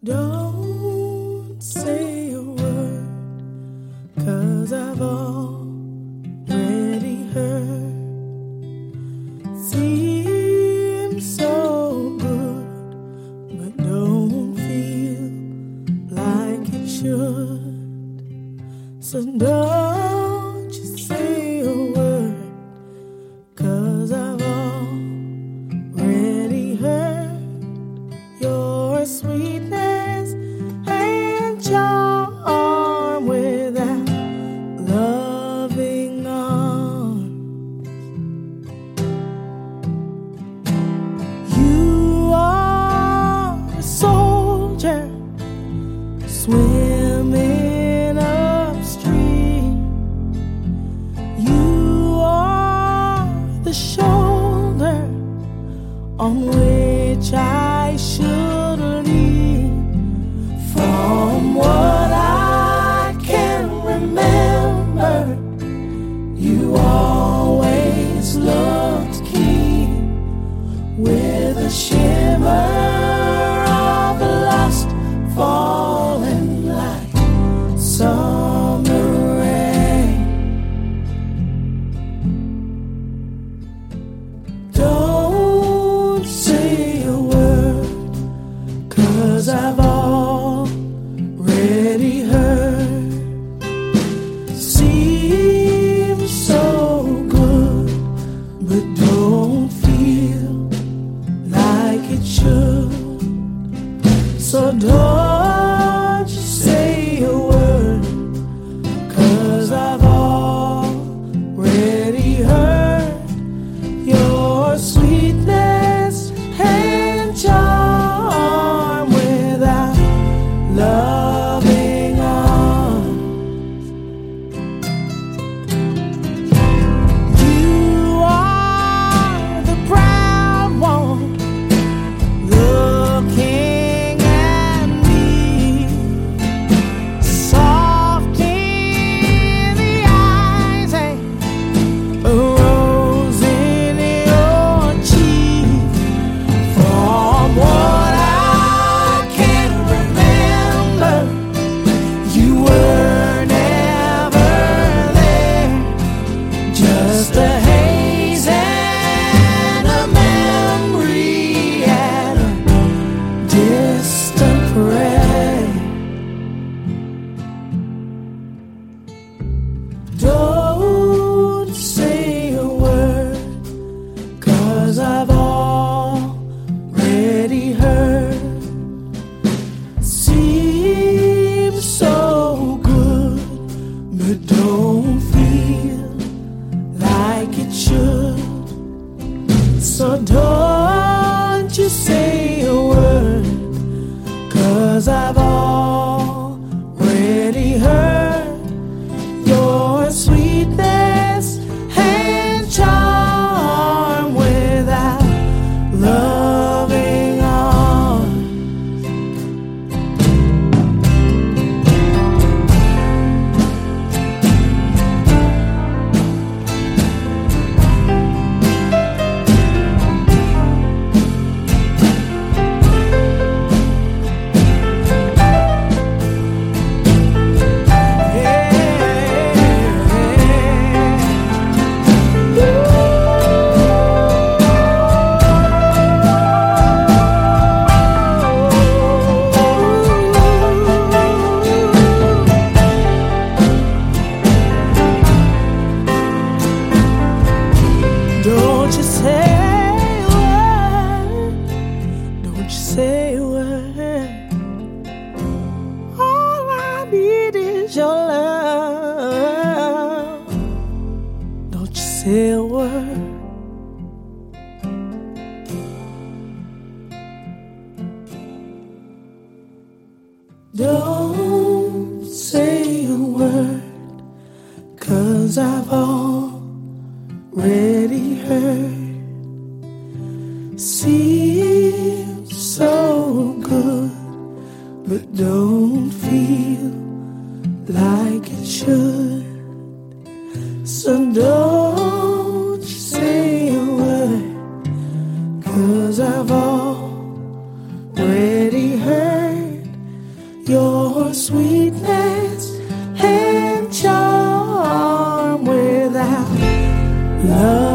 Don't say a word, 'cause I've already heard. Seems so good, but don't feel like it should. So don't you say a word, 'cause I've already heard your sweetness and charm without loving arms. You are a soldier swimming upstream. You are the shoulder on which I should lean. From what I can remember, you always looked keen, with a shimmer of lust falling like summer rain. Don't say a word, 'cause I've already heard. Seems so good, but don't feel like it should. So don't you say a word, 'cause I've already heard your sweetness and charm without loving arms. You are the proud one looking at me, soft in the eyes and a rose in your cheek. From what I can remember, you were never there, just a haze and a memory and a distant prayer. Don't say a word, 'cause I've already heard. Seems so good, but don't feel like it should. So don't you say a word, 'cause I've already heard your sweetness and charm without loving arms. Don't you say a word, don't you say a word. All I need is your love. Don't you say a word. Don't say a word, 'cause I've already heard. Seems so good, but don't feel like it should. So don't you say a word, 'cause I've already heard your sweetness and charm without love.